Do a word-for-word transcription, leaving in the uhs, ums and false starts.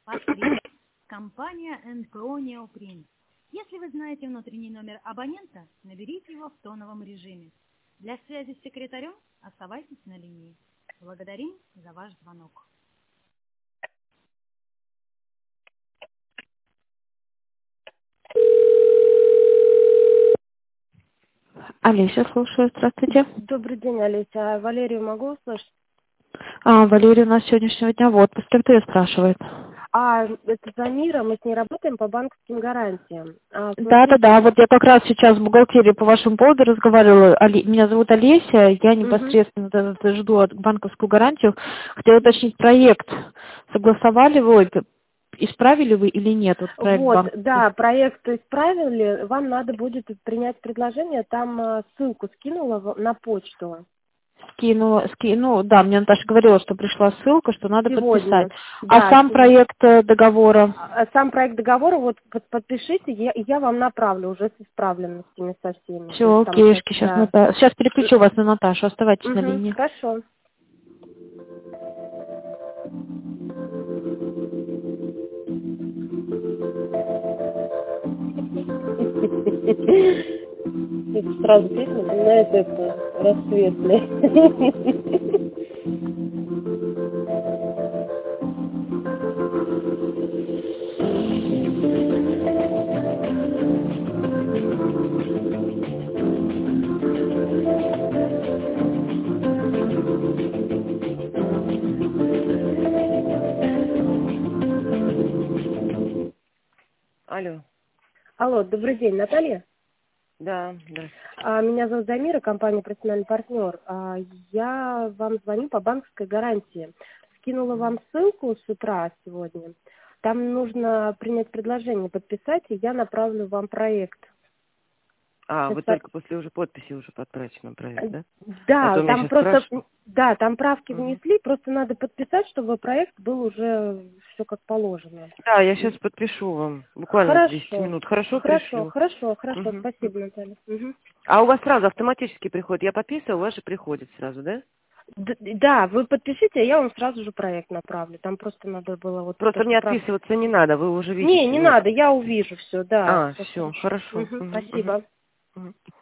Москве. Компания эн пэ о «Неопринт». Если вы знаете внутренний номер абонента, наберите его в тоновом режиме. Для связи с секретарем оставайтесь на линии. Благодарим за ваш звонок. Олеся, слушаю. Здравствуйте. Добрый день, Олеся. А Валерию могу услышать? А, Валерия у нас с сегодняшнего дня в отпуске. Кто ее спрашивает? А, это Замира, мы с ней работаем по банковским гарантиям. А, смотрите, Да-да-да, вот я как раз сейчас в бухгалтерии по вашему поводу разговаривала. Оле- Меня зовут Олеся, я мгм. непосредственно д- д- жду от банковскую гарантию. Хотела уточнить проект. Согласовали вы, это, исправили вы или нет, вот проект Вот, банковский? да, проект исправили. Вам надо будет принять предложение. Там а, ссылку скинула в- на почту Скинула, ски, ну да, мне Наташа говорила, что пришла ссылка, что надо подписать. сегодня. А Да, сам сегодня. проект э, договора? А, Сам проект договора вот под- подпишите, я, я вам направлю уже с исправленностями со всеми. То есть Все, там уже, окейшки, сейчас, да. Ната... сейчас переключу вас на Наташу, оставайтесь на Угу, линии. хорошо. Это сразу песня напоминает это рассветный. Алло, Алло, добрый день, Наталья. да, да. А, Меня зовут Замира, компания «Профессиональный партнер». А, Я вам звоню по банковской гарантии. Скинула вам ссылку с утра сегодня. Там нужно принять предложение, подписать, и я направлю вам проект. А, вы Сейчас только после уже подписи уже отправите нам проект, да? А то Да, у меня там сейчас просто, спрашивают. да, там правки Мгм. внесли, просто надо подписать, чтобы проект был уже все как положено. Да, я сейчас подпишу вам. Буквально десять Хорошо, минут. Хорошо, хорошо, пришлю. хорошо, хорошо, Мгм. спасибо, Наталья. Мгм. А у вас сразу автоматически приходит. Я подписываю, у вас же приходит сразу, да? Д- Да, вы подпишите, а я вам сразу же проект направлю. Там просто надо было вот то, Просто что мне прав... отписываться не надо, вы уже Не, видите. не Вот. надо, я увижу все, да, А, все все, хорошо. хорошо. Мгм, Мгм, мгм, спасибо. мгм.